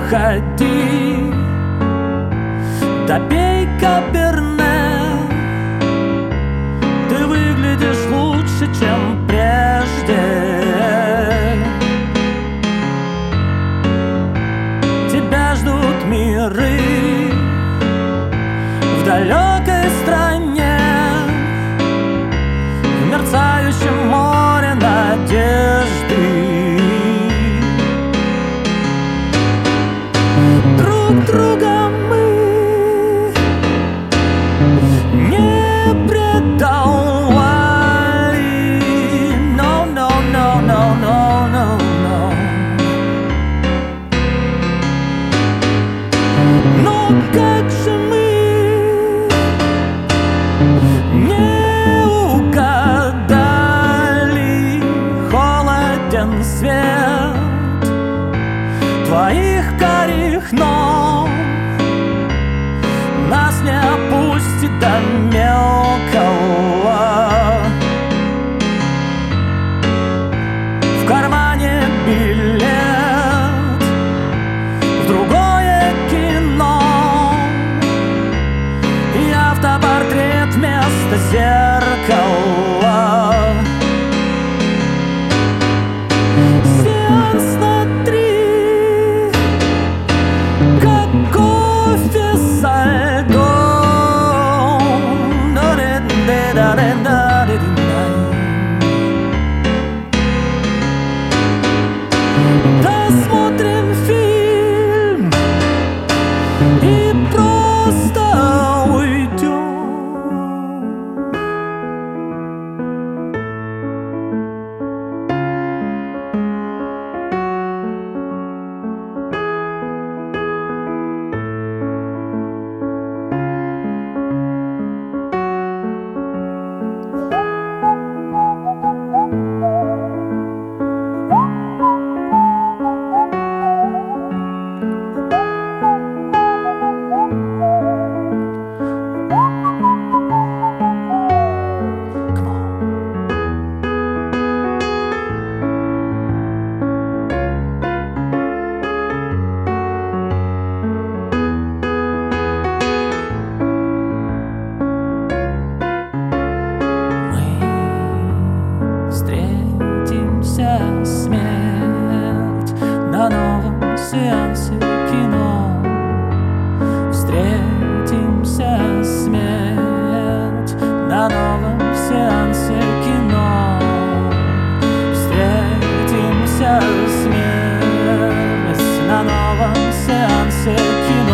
уходи, допей каберне. Ты выглядишь лучше, чем прежде. Тебя ждут миры в далекой стране, в мерцающем море надежды. Друг друга мы не предавали. No, no, no, no, no, no, no. Но как же мы не угадали? Холоден свет твоих карих ног, нас не опустит до мелкого. В кармане билет в другое кино и автопортрет вместо зеркала. Сеанс на 3, как кофе со льдом. Досмотрим фильм и просто уйдем. Встретимся, смерть, на новом сеансе кино. Встретимся, смерть, на новом сеансе кино. Встретимся, смерть, на новом сеансе кино.